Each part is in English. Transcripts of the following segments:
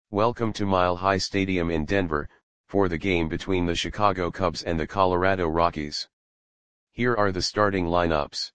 Welcome to Mile High Stadium in Denver, for the game between the Chicago Cubs and the Colorado Rockies. Here are the starting lineups.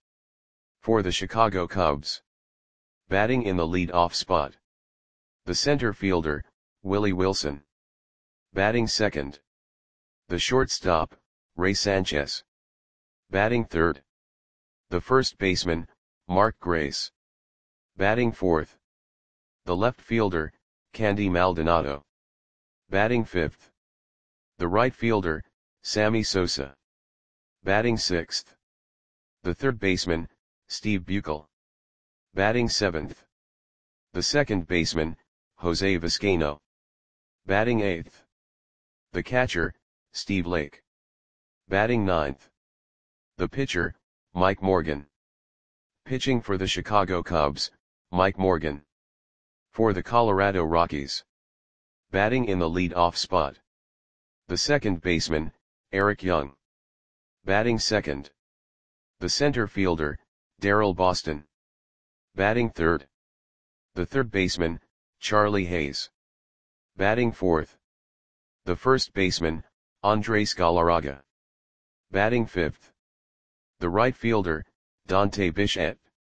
For the Chicago Cubs. Batting in the lead-off spot. The center fielder, Willie Wilson. Batting second. The shortstop, Ray Sanchez. Batting third. The first baseman, Mark Grace. Batting fourth. The left fielder, Candy Maldonado. Batting fifth. The right fielder, Sammy Sosa. Batting sixth. The third baseman, Steve Buechel. Batting seventh. The second baseman, Jose Vizcaino. Batting eighth. The catcher, Steve Lake. Batting ninth. The pitcher, Mike Morgan. Pitching for the Chicago Cubs, Mike Morgan. For the Colorado Rockies. Batting in the lead-off spot. The second baseman, Eric Young. Batting second. The center fielder, Daryl Boston. Batting third. The third baseman, Charlie Hayes. Batting fourth. The first baseman, Andres Galarraga. Batting fifth. The right fielder, Dante Bichette.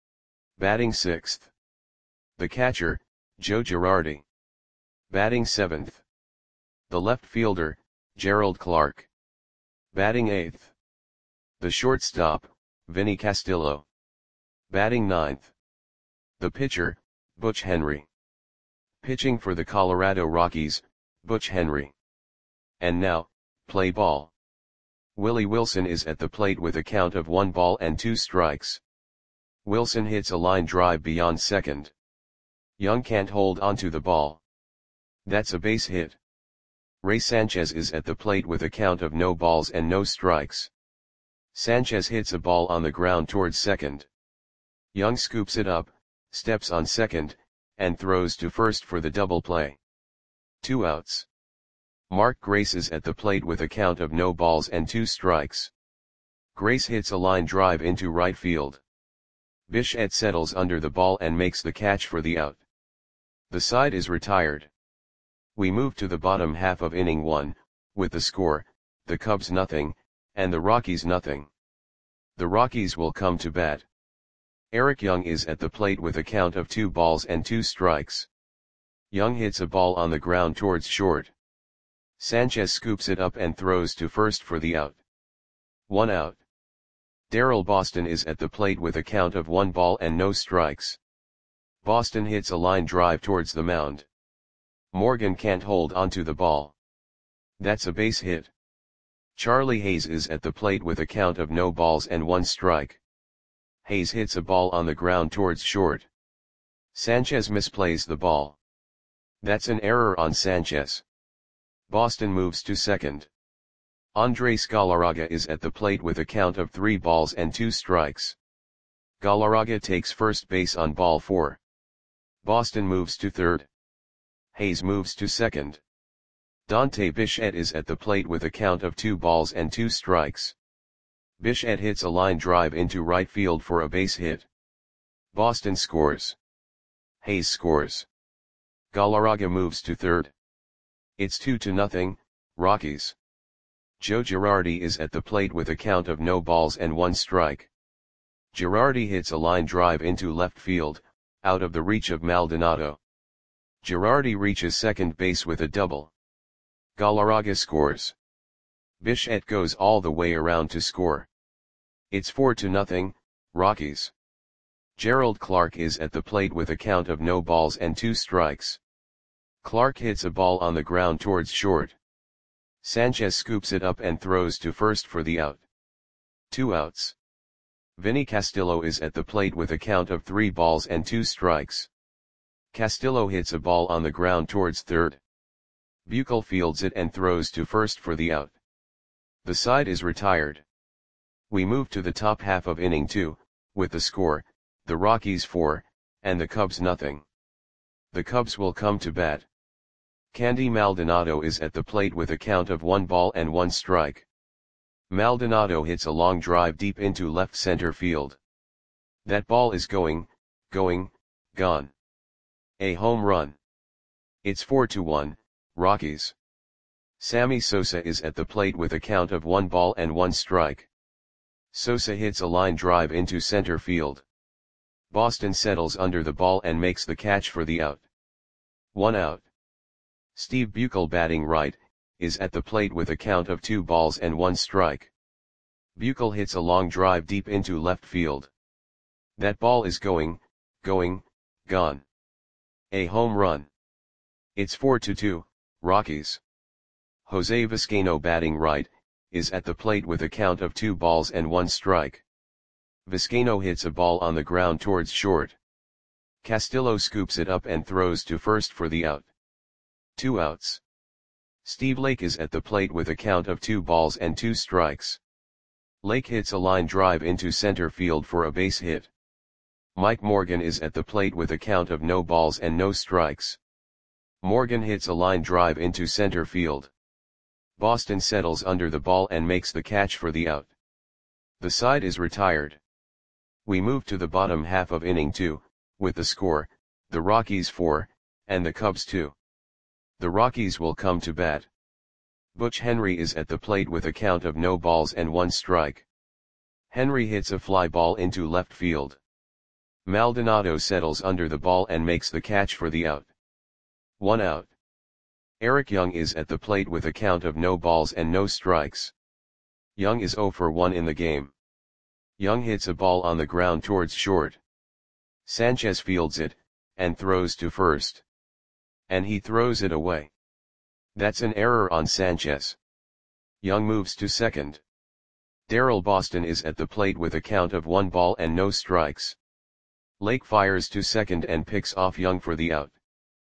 Batting sixth. The catcher, Joe Girardi. Batting seventh. The left fielder, Gerald Clark. Batting eighth. The shortstop, Vinny Castillo. Batting ninth. The pitcher, Butch Henry. Pitching for the Colorado Rockies, Butch Henry. And now, play ball. Willie Wilson is at the plate with a count of 1-2 strikes. Wilson hits a line drive beyond second. Young can't hold onto the ball. That's a base hit. Ray Sanchez is at the plate with a count of 0-2 strikes. Sanchez hits a ball on the ground towards second. Young scoops it up, steps on second, and throws to first for the double play. 2 outs. Mark Grace is at the plate with a count of 0-2 strikes. Grace hits a line drive into right field. Bichette settles under the ball and makes the catch for the out. The side is retired. We move to the bottom half of inning 1, with the score, the Cubs 0, and the Rockies 0. The Rockies will come to bat. Eric Young is at the plate with a count of 2-2 strikes. Young hits a ball on the ground towards short. Sanchez scoops it up and throws to first for the out. 1 out. Daryl Boston is at the plate with a count of 1-0 strikes. Boston hits a line drive towards the mound. Morgan can't hold onto the ball. That's a base hit. Charlie Hayes is at the plate with a count of 0-1 strike. Hayes hits a ball on the ground towards short. Sanchez misplays the ball. That's an error on Sanchez. Boston moves to second. Andres Galarraga is at the plate with a count of 3-2 strikes. Galarraga takes first base on ball 4. Boston moves to third. Hayes moves to second. Dante Bichette is at the plate with a count of 2-2 strikes. Bichette hits a line drive into right field for a base hit. Boston scores. Hayes scores. Galarraga moves to third. It's 2-0, Rockies. Joe Girardi is at the plate with a count of 0-1 strike. Girardi hits a line drive into left field, out of the reach of Maldonado. Girardi reaches second base with a double. Galarraga scores. Bichette goes all the way around to score. It's 4-0, Rockies. Gerald Clark is at the plate with a count of 0-2 strikes. Clark hits a ball on the ground towards short. Sanchez scoops it up and throws to first for the out. 2 outs. Vinny Castillo is at the plate with a count of 3-2 strikes. Castillo hits a ball on the ground towards third. Buechel fields it and throws to first for the out. The side is retired. We move to the top half of inning 2, with the score, the Rockies 4, and the Cubs 0. The Cubs will come to bat. Candy Maldonado is at the plate with a count of 1-1 strike. Maldonado hits a long drive deep into left center field. That ball is gone. A home run. It's 4-1, Rockies. Sammy Sosa is at the plate with a count of 1 ball and 1 strike. Sosa hits a line drive into center field. Boston settles under the ball and makes the catch for the out. 1 out. Steve Buechele, batting right, is at the plate with a count of 2 balls and 1 strike. Buechele hits a long drive deep into left field. That ball is gone. A home run. It's 4-2, Rockies. Jose Vizcaino, batting right, is at the plate with a count of 2 balls and 1 strike. Vizcaino hits a ball on the ground towards short. Castillo scoops it up and throws to first for the out. 2 outs. Steve Lake is at the plate with a count of 2 balls and 2 strikes. Lake hits a line drive into center field for a base hit. Mike Morgan is at the plate with a count of no balls and no strikes. Morgan hits a line drive into center field. Boston settles under the ball and makes the catch for the out. The side is retired. We move to the bottom half of inning 2, with the score, the Rockies 4, and the Cubs 2. The Rockies will come to bat. Butch Henry is at the plate with a count of no balls and 1 strike. Henry hits a fly ball into left field. Maldonado settles under the ball and makes the catch for the out. 1 out. Eric Young is at the plate with a count of no balls and no strikes. Young is 0 for 1 in the game. Young hits a ball on the ground towards short. Sanchez fields it, and throws to first. And he throws it away. That's an error on Sanchez. Young moves to second. Daryl Boston is at the plate with a count of 1 ball and no strikes. Lake fires to second and picks off Young for the out.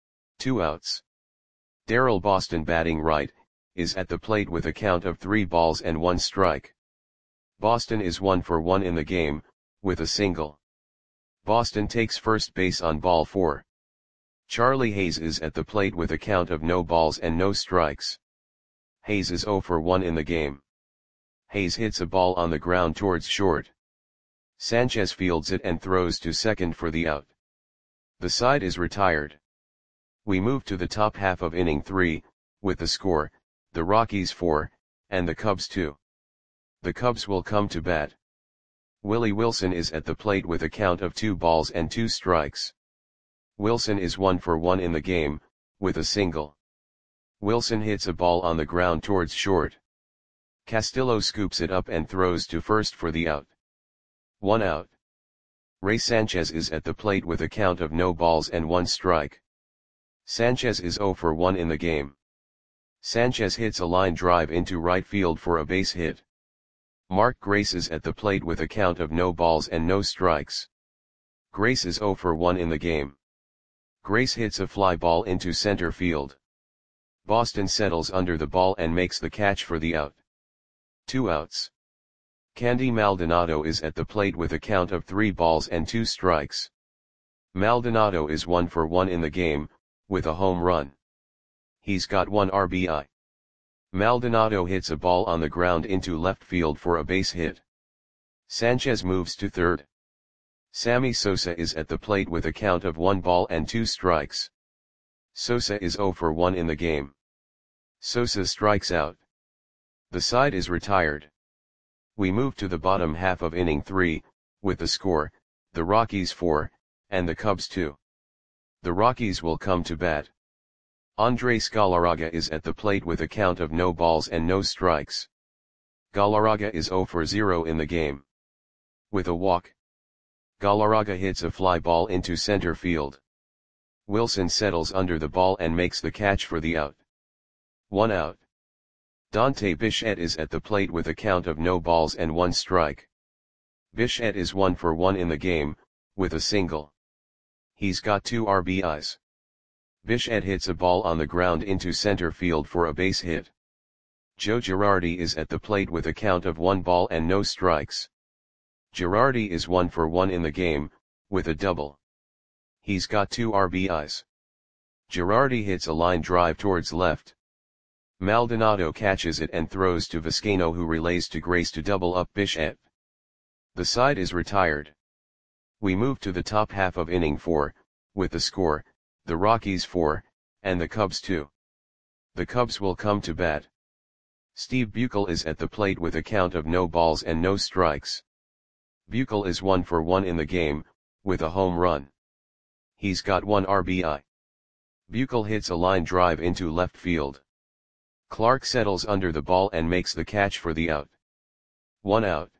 2 outs. Daryl Boston, batting right, is at the plate with a count of 3 balls and 1 strike. Boston is 1 for 1 in the game, with a single. Boston takes first base on ball 4. Charlie Hayes is at the plate with a count of no balls and no strikes. Hayes is 0 for 1 in the game. Hayes hits a ball on the ground towards short. Sanchez fields it and throws to second for the out. The side is retired. We move to the top half of inning 3, with the score, the Rockies 4, and the Cubs 2. The Cubs will come to bat. Willie Wilson is at the plate with a count of 2 balls and 2 strikes. Wilson is 1 for 1 in the game, with a single. Wilson hits a ball on the ground towards short. Castillo scoops it up and throws to first for the out. 1 out. Ray Sanchez is at the plate with a count of no balls and 1 strike. Sanchez is 0 for 1 in the game. Sanchez hits a line drive into right field for a base hit. Mark Grace is at the plate with a count of no balls and no strikes. Grace is 0 for 1 in the game. Grace hits a fly ball into center field. Boston settles under the ball and makes the catch for the out. 2 outs. Candy Maldonado is at the plate with a count of 3 balls and 2 strikes. Maldonado is 1 for 1 in the game, with a home run. He's got 1 RBI. Maldonado hits a ball on the ground into left field for a base hit. Sanchez moves to third. Sammy Sosa is at the plate with a count of 1 ball and 2 strikes. Sosa is 0 for 1 in the game. Sosa strikes out. The side is retired. We move to the bottom half of inning 3, with the score, the Rockies 4, and the Cubs 2. The Rockies will come to bat. Andres Galarraga is at the plate with a count of no balls and no strikes. Galarraga is 0 for 0 in the game. With a walk. Galarraga hits a fly ball into center field. Wilson settles under the ball and makes the catch for the out. 1 out. Dante Bichette is at the plate with a count of no balls and 1 strike. Bichette is 1 for 1 in the game, with a single. He's got 2 RBIs. Bichette hits a ball on the ground into center field for a base hit. Joe Girardi is at the plate with a count of 1 ball and no strikes. Girardi is 1 for 1 in the game, with a double. He's got 2 RBIs. Girardi hits a line drive towards left. Maldonado catches it and throws to Vizcaino, who relays to Grace to double up Bichette. The side is retired. We move to the top half of inning 4, with the score, the Rockies 4, and the Cubs 2. The Cubs will come to bat. Steve Buechele is at the plate with a count of no balls and no strikes. Buechele is 1 for 1 in the game, with a home run. He's got 1 RBI. Buechele hits a line drive into left field. Clark settles under the ball and makes the catch for the out. 1 out.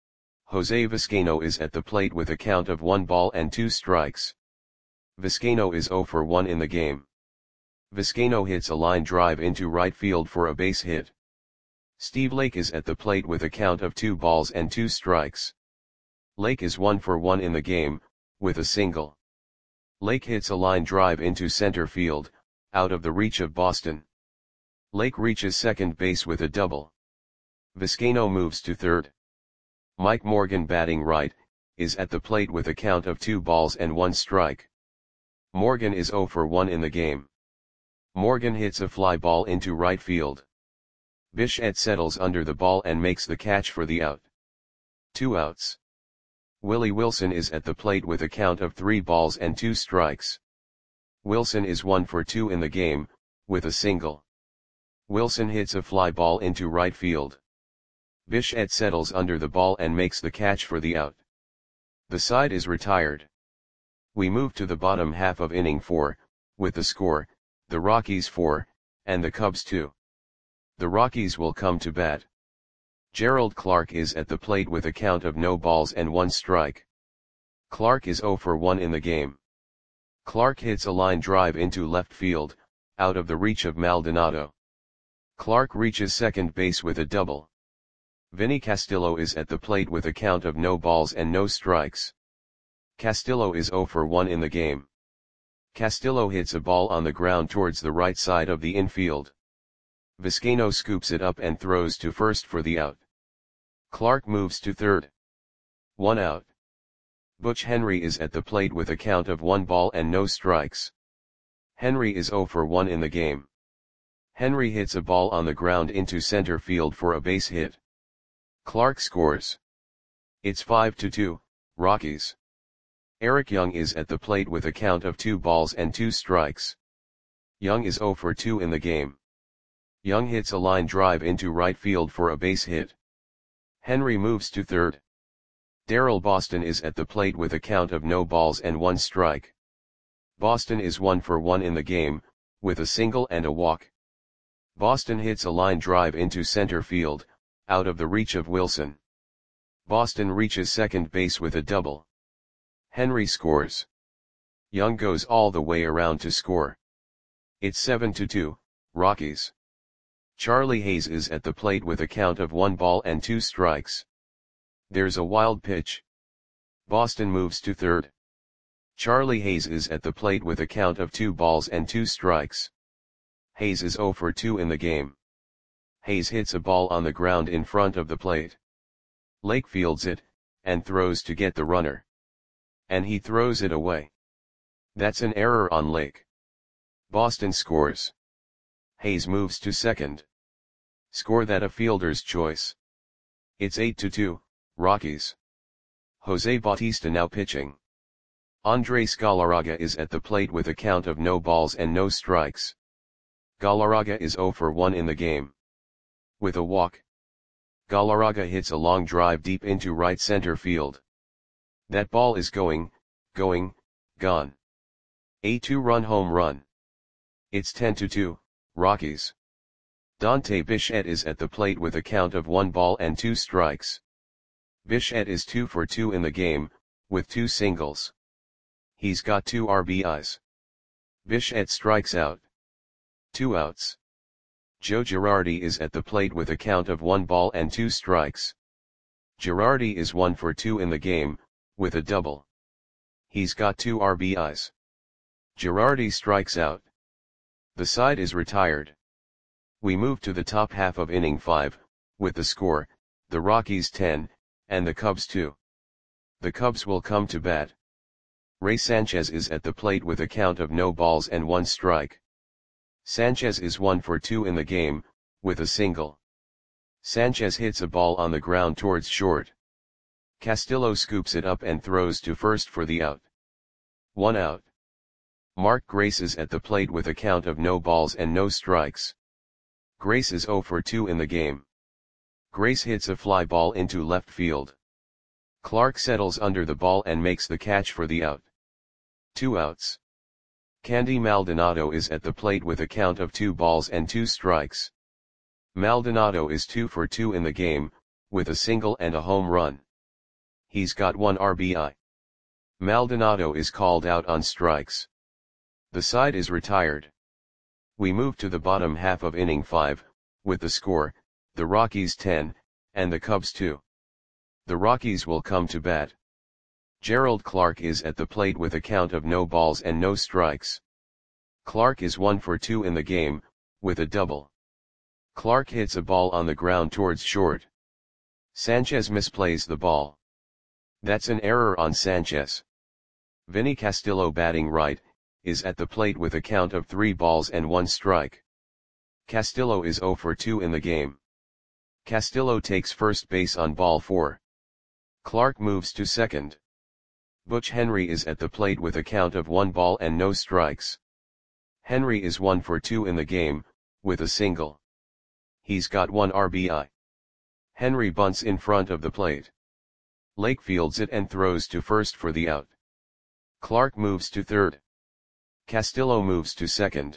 Jose Vizcaino is at the plate with a count of 1 ball and 2 strikes. Vizcaino is 0 for 1 in the game. Vizcaino hits a line drive into right field for a base hit. Steve Lake is at the plate with a count of 2 balls and 2 strikes. Lake is 1 for 1 in the game, with a single. Lake hits a line drive into center field, out of the reach of Boston. Lake reaches second base with a double. Vizcaino moves to third. Mike Morgan, batting right, is at the plate with a count of 2 balls and 1 strike. Morgan is 0 for 1 in the game. Morgan hits a fly ball into right field. Bichette settles under the ball and makes the catch for the out. 2 outs. Willie Wilson is at the plate with a count of 3 balls and 2 strikes. Wilson is 1 for 2 in the game, with a single. Wilson hits a fly ball into right field. Bichette settles under the ball and makes the catch for the out. The side is retired. We move to the bottom half of inning 4, with the score, the Rockies 4, and the Cubs 2. The Rockies will come to bat. Gerald Clark is at the plate with a count of no balls and 1 strike. Clark is 0 for 1 in the game. Clark hits a line drive into left field, out of the reach of Maldonado. Clark reaches second base with a double. Vinny Castillo is at the plate with a count of no balls and no strikes. Castillo is 0 for 1 in the game. Castillo hits a ball on the ground towards the right side of the infield. Vizcaino scoops it up and throws to first for the out. Clark moves to third. 1 out. Butch Henry is at the plate with a count of 1 ball and no strikes. Henry is 0 for 1 in the game. Henry hits a ball on the ground into center field for a base hit. Clark scores. It's 5-2, Rockies. Eric Young is at the plate with a count of 2 balls and 2 strikes. Young is 0 for 2 in the game. Young hits a line drive into right field for a base hit. Henry moves to third. Darryl Boston is at the plate with a count of no balls and 1 strike. Boston is 1 for 1 in the game, with a single and a walk. Boston hits a line drive into center field, out of the reach of Wilson. Boston reaches second base with a double. Henry scores. Young goes all the way around to score. It's 7-2, Rockies. Charlie Hayes is at the plate with a count of 1 ball and 2 strikes. There's a wild pitch. Boston moves to third. Charlie Hayes is at the plate with a count of 2 balls and 2 strikes. Hayes is 0 for 2 in the game. Hayes hits a ball on the ground in front of the plate. Lake fields it, and throws to get the runner. And he throws it away. That's an error on Lake. Boston scores. Hayes moves to second. Score that a fielder's choice. It's 8-2, Rockies. Jose Bautista now pitching. Andres Galarraga is at the plate with a count of no balls and no strikes. Galarraga is 0 for 1 in the game. With a walk. Galarraga hits a long drive deep into right center field. That ball is going, gone. A 2-run home run. It's 10-2, Rockies. Dante Bichette is at the plate with a count of 1 ball and 2 strikes. Bichette is 2 for 2 in the game, with 2 singles. He's got 2 RBIs. Bichette strikes out. 2 outs. Joe Girardi is at the plate with a count of 1 ball and 2 strikes. Girardi is 1 for 2 in the game, with a double. He's got 2 RBIs. Girardi strikes out. The side is retired. We move to the top half of inning 5, with the score, the Rockies 10, and the Cubs 2. The Cubs will come to bat. Ray Sanchez is at the plate with a count of no balls and 1 strike. Sanchez is 1 for 2 in the game, with a single. Sanchez hits a ball on the ground towards short. Castillo scoops it up and throws to first for the out. 1 out. Mark Grace is at the plate with a count of no balls and no strikes. Grace is 0 for 2 in the game. Grace hits a fly ball into left field. Clark settles under the ball and makes the catch for the out. 2 outs. Candy Maldonado is at the plate with a count of 2 balls and 2 strikes. Maldonado is 2 for 2 in the game, with a single and a home run. He's got 1 RBI. Maldonado is called out on strikes. The side is retired. We move to the bottom half of inning 5, with the score, the Rockies 10, and the Cubs 2. The Rockies will come to bat. Gerald Clark is at the plate with a count of no balls and no strikes. Clark is 1 for 2 in the game, with a double. Clark hits a ball on the ground towards short. Sanchez misplays the ball. That's an error on Sanchez. Vinny Castillo, batting right, is at the plate with a count of 3 balls and 1 strike. Castillo is 0 for 2 in the game. Castillo takes first base on ball 4. Clark moves to second. Butch Henry is at the plate with a count of 1 ball and no strikes. Henry is 1 for 2 in the game, with a single. He's got 1 RBI. Henry bunts in front of the plate. Lake fields it and throws to first for the out. Clark moves to third. Castillo moves to second.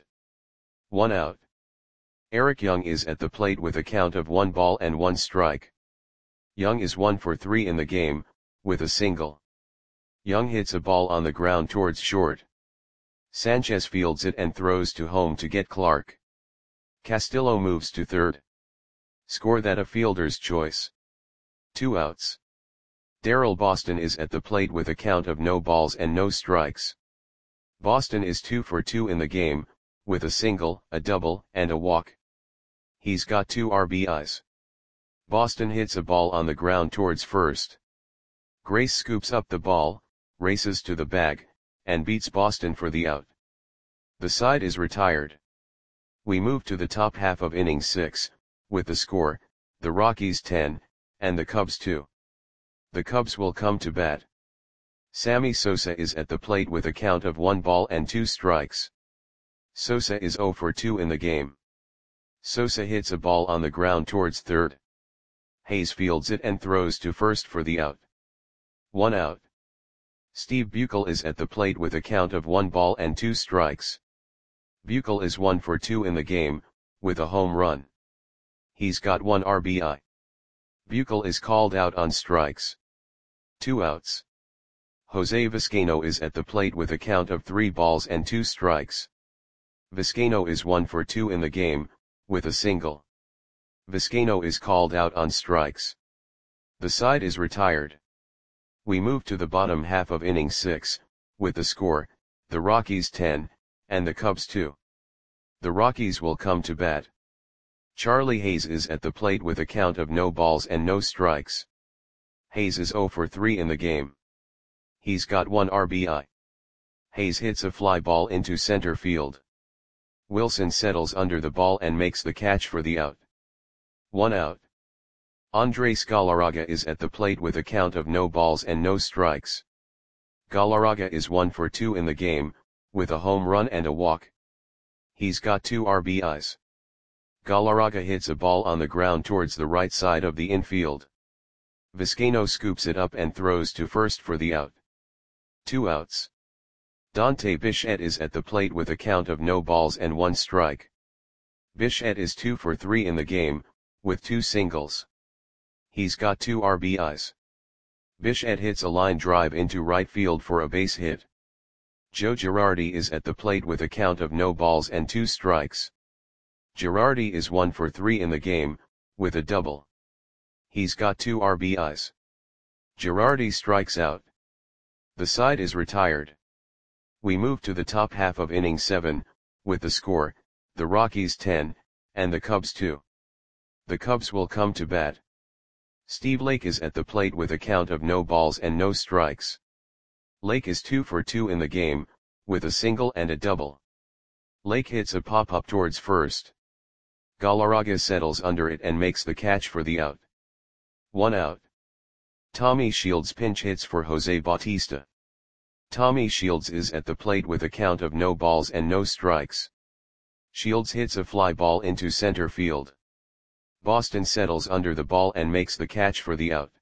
1 out. Eric Young is at the plate with a count of 1 ball and 1 strike. Young is 1 for 3 in the game, with a single. Young hits a ball on the ground towards short. Sanchez fields it and throws to home to get Clark. Castillo moves to third. Score that a fielder's choice. 2 outs. Darrell Boston is at the plate with a count of no balls and no strikes. Boston is 2 for 2 in the game, with a single, a double, and a walk. He's got 2 RBIs. Boston hits a ball on the ground towards first. Grace scoops up the ball, races to the bag, and beats Boston for the out. The side is retired. We move to the top half of inning 6, with the score, the Rockies 10, and the Cubs 2. The Cubs will come to bat. Sammy Sosa is at the plate with a count of 1 ball and 2 strikes. Sosa is 0 for 2 in the game. Sosa hits a ball on the ground towards third. Hayes fields it and throws to first for the out. 1 out. Steve Buechel is at the plate with a count of 1 ball and 2 strikes. Buechel is 1 for 2 in the game, with a home run. He's got 1 RBI. Buechel is called out on strikes. 2 outs. Jose Vizcaino is at the plate with a count of 3 balls and 2 strikes. Vizcaino is 1 for 2 in the game, with a single. Vizcaino is called out on strikes. The side is retired. We move to the bottom half of inning 6, with the score, the Rockies 10, and the Cubs 2. The Rockies will come to bat. Charlie Hayes is at the plate with a count of no balls and no strikes. Hayes is 0 for 3 in the game. He's got 1 RBI. Hayes hits a fly ball into center field. Wilson settles under the ball and makes the catch for the out. 1 out. Andres Galarraga is at the plate with a count of no balls and no strikes. Galarraga is 1 for 2 in the game, with a home run and a walk. He's got 2 RBIs. Galarraga hits a ball on the ground towards the right side of the infield. Vizcaino scoops it up and throws to first for the out. 2 outs. Dante Bichette is at the plate with a count of no balls and 1 strike. Bichette is 2 for 3 in the game, with 2 singles. He's got 2 RBIs. Bichette hits a line drive into right field for a base hit. Joe Girardi is at the plate with a count of no balls and 2 strikes. Girardi is 1 for 3 in the game, with a double. He's got 2 RBIs. Girardi strikes out. The side is retired. We move to the top half of inning 7, with the score, the Rockies 10, and the Cubs 2. The Cubs will come to bat. Steve Lake is at the plate with a count of no balls and no strikes. Lake is 2 for 2 in the game, with a single and a double. Lake hits a pop-up towards first. Galarraga settles under it and makes the catch for the out. 1 out. Tommy Shields pinch hits for Jose Bautista. Tommy Shields is at the plate with a count of no balls and no strikes. Shields hits a fly ball into center field. Boston settles under the ball and makes the catch for the out.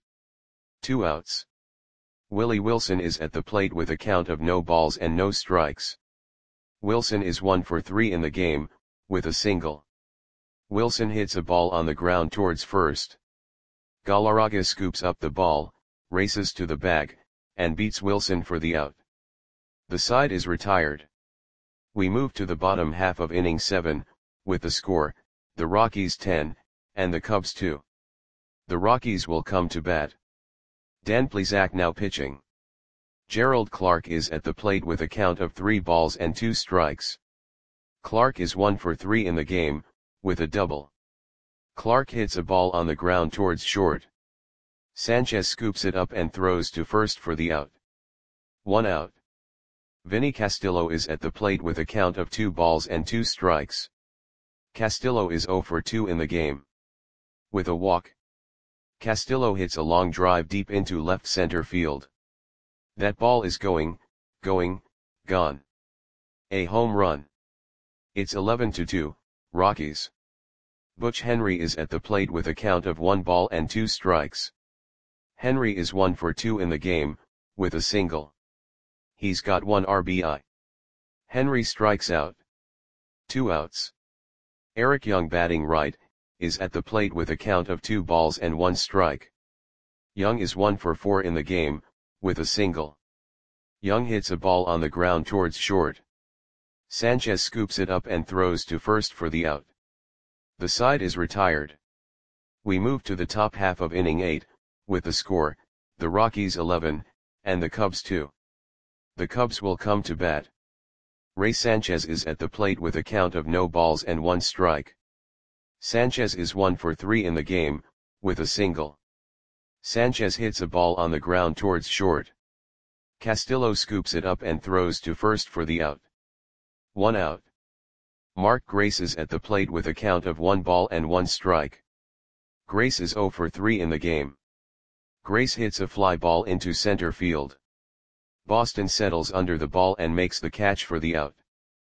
2 outs. Willie Wilson is at the plate with a count of no balls and no strikes. Wilson is 1 for 3 in the game, with a single. Wilson hits a ball on the ground towards first. Galarraga scoops up the ball, races to the bag, and beats Wilson for the out. The side is retired. We move to the bottom half of inning 7, with the score, the Rockies 10, and the Cubs 2. The Rockies will come to bat. Dan Plesac now pitching. Gerald Clark is at the plate with a count of 3 balls and 2 strikes. Clark is 1 for 3 in the game, with a double. Clark hits a ball on the ground towards short. Sanchez scoops it up and throws to first for the out. 1 out. Vinny Castillo is at the plate with a count of 2 balls and 2 strikes. Castillo is 0 for 2 in the game. With a walk. Castillo hits a long drive deep into left center field. That ball is going, gone. A home run. It's 11-2, Rockies. Butch Henry is at the plate with a count of 1 ball and 2 strikes. Henry is 1 for 2 in the game, with a single. He's got 1 RBI. Henry strikes out. 2 outs. Eric Young batting right, is at the plate with a count of 2 balls and 1 strike. Young is 1 for 4 in the game, with a single. Young hits a ball on the ground towards short. Sanchez scoops it up and throws to first for the out. The side is retired. We move to the top half of inning 8, with the score, the Rockies 11, and the Cubs 2. The Cubs will come to bat. Ray Sanchez is at the plate with a count of no balls and 1 strike. Sanchez is 1 for 3 in the game, with a single. Sanchez hits a ball on the ground towards short. Castillo scoops it up and throws to first for the out. 1 out. Mark Grace is at the plate with a count of 1 ball and 1 strike. Grace is 0 for 3 in the game. Grace hits a fly ball into center field. Boston settles under the ball and makes the catch for the out.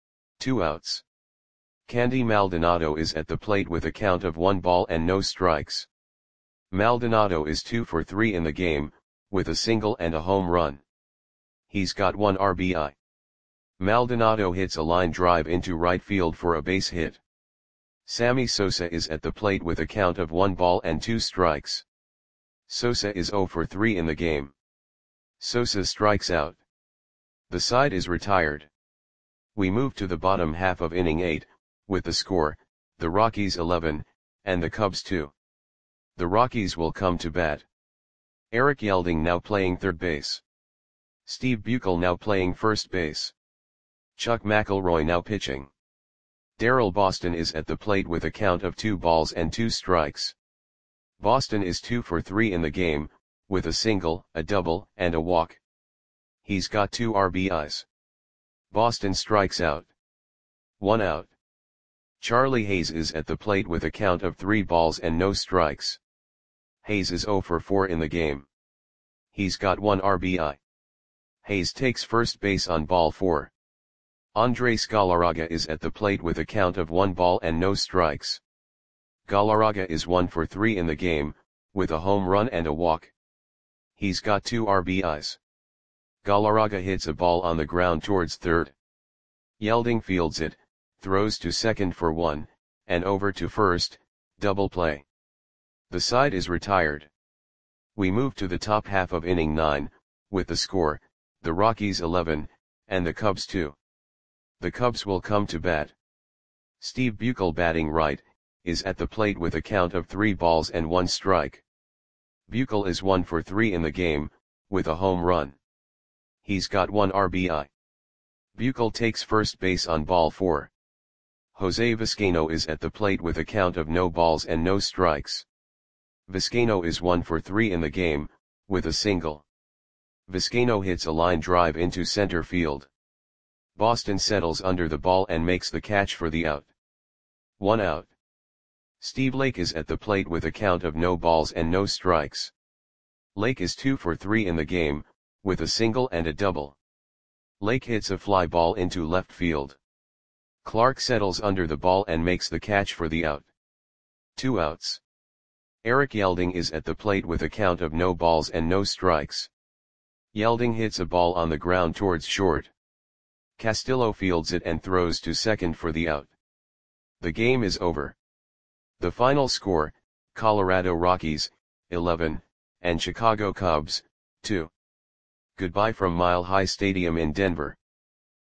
2 outs. Candy Maldonado is at the plate with a count of 1 ball and no strikes. Maldonado is 2 for 3 in the game, with a single and a home run. He's got 1 RBI. Maldonado hits a line drive into right field for a base hit. Sammy Sosa is at the plate with a count of 1 ball and 2 strikes. Sosa is 0 for 3 in the game. Sosa strikes out. The side is retired. We move to the bottom half of inning 8, with the score, the Rockies 11, and the Cubs 2. The Rockies will come to bat. Eric Yelding now playing third base. Steve Buechel now playing first base. Chuck McElroy now pitching. Darryl Boston is at the plate with a count of 2 balls and 2 strikes. Boston is 2 for 3 in the game, with a single, a double, and a walk. He's got 2 RBIs. Boston strikes out. 1 out. Charlie Hayes is at the plate with a count of 3 balls and no strikes. Hayes is 0 for 4 in the game. He's got 1 RBI. Hayes takes first base on ball 4. Andres Galarraga is at the plate with a count of 1 ball and no strikes. Galarraga is 1 for 3 in the game, with a home run and a walk. He's got 2 RBIs. Galarraga hits a ball on the ground towards third. Yelding fields it, throws to second for 1, and over to first, double play. The side is retired. We move to the top half of inning 9, with the score, the Rockies 11, and the Cubs 2. The Cubs will come to bat. Steve Buechel batting right, is at the plate with a count of 3 balls and 1 strike. Buechel is 1 for 3 in the game, with a home run. He's got 1 RBI. Buechel takes first base on ball 4. Jose Vizcaino is at the plate with a count of no balls and no strikes. Vizcaino is 1 for 3 in the game, with a single. Vizcaino hits a line drive into center field. Boston settles under the ball and makes the catch for the out. 1 out. Steve Lake is at the plate with a count of no balls and no strikes. Lake is 2 for 3 in the game, with a single and a double. Lake hits a fly ball into left field. Clark settles under the ball and makes the catch for the out. 2 outs. Eric Yelding is at the plate with a count of no balls and no strikes. Yelding hits a ball on the ground towards short. Castillo fields it and throws to second for the out. The game is over. The final score, Colorado Rockies, 11, and Chicago Cubs, 2. Goodbye from Mile High Stadium in Denver.